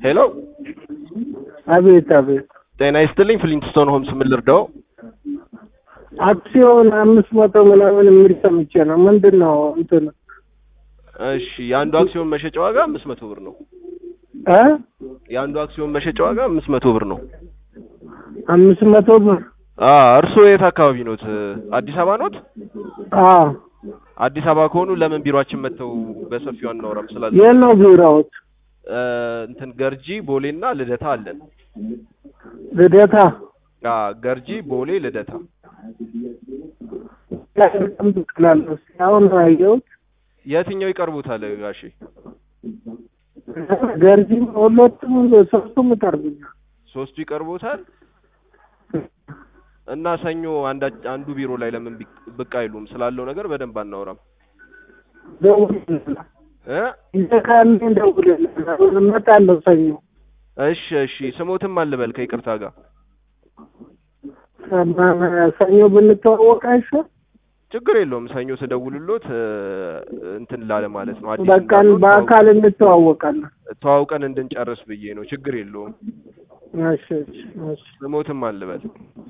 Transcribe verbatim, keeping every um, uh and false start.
ሄሎ አቤት አቤት ጤና ይስጥልኝ ፍሊንትስቶን ሆምስ ምን ልርዳው? አክሲዮን አምስት መቶ ምናምን የሚል ሰምቼ ነው። ምንድነው እንትን? እሺ የአንዱ አክሲዮን መሸጫ ዋጋ አምስት መቶ ብር ነው። እ የአንዱ አክሲዮን መሸጫ ዋጋ አምስት መቶ ብር ነው። አምስት መቶ ብር? አዎ እርሶ የት አካባቢ ኖት? አዲስ አበባ ኖት? አዎ አዲስ አበባ ከሆኑ ለምን ቢሮአችን መተው በሰፊው አናወራም ስላለ የለው ቢሮዎች እንትን ገርጂ ቦሌና ልደታ አለን። ልደታ? አዎ ገርጂ ቦሌ ልደታ። አሁን አየሁት። የትኛው ይቀርቡታል ጋሼ? ገርጂ ሁለቱም ሶስቱም ይቀርቡኛል። ሶስቱ ይቀርቡታል እና ሰኞ አንድ አንዱ ቢሮ ላይ ለምን ብቅ አይሉም ስላለው ነገር በደንብ አናወራም። ደውልልኝ እ ይዘካል እንደውልልኝ እመጣለሁ ሰኞ። እሺ እሺ ስሞትም አልበል ከይቅርታ ጋር ሰኞ ብንተዋወቅ አይሻልም? ችግር የለውም ሰኞ ስደውልሎት እንትን ላለ ማለት ነው። አዲስ በቃ በአካል እንተዋወቃለን። ተዋውቀን እንድንጨርስ ብዬ ነው። ችግር የለውም። እሺ እሺ ስሞትም አልበል